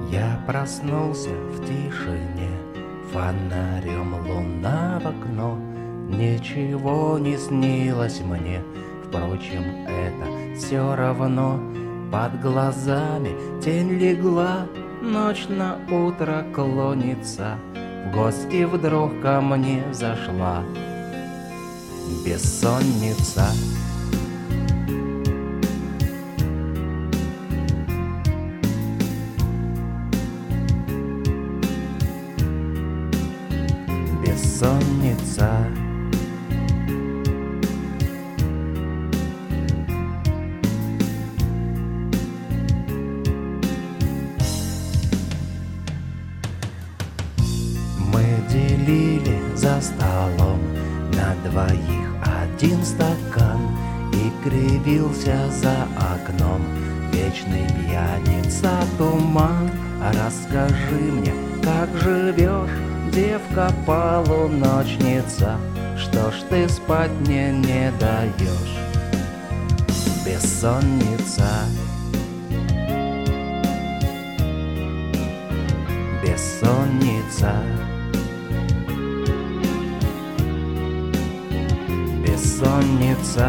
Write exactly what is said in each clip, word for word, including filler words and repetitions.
Я проснулся в тишине, фонарем луна в окно. Ничего не снилось мне, впрочем, это все равно. Под глазами тень легла, ночь на утро клонится. В гости вдруг ко мне зашла бессонница. Бессонница. Мы делили за столом на двоих один стакан, и кривился за окном вечный пьяница туман. Расскажи мне, как живешь, девка полуночница, что ж ты спать мне не даешь? Бессонница. Бессонница. Бессонница.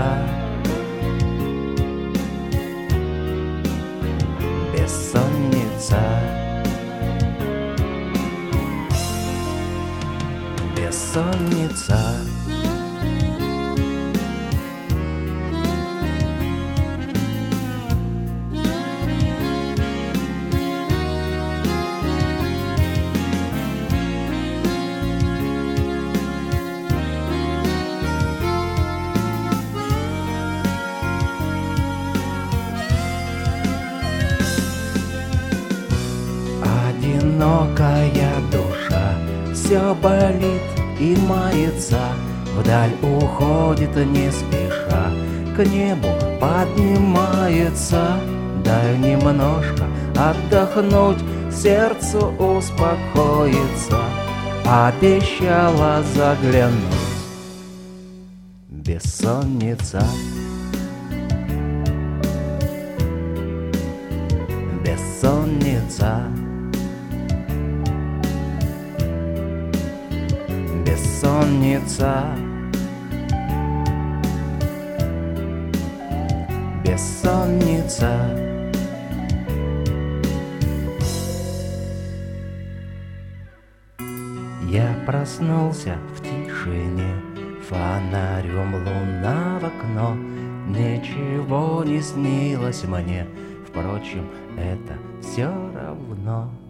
Бессонница. Бессонница. Одинокая душа все болит и мается, вдаль уходит не спеша, к небу поднимается. Дай немножко отдохнуть, сердцу успокоиться, обещала заглянуть бессонница. Бессонница. Бессонница. Бессонница. Я проснулся в тишине, фонарем луна в окно. Ничего не снилось мне, впрочем, это все равно.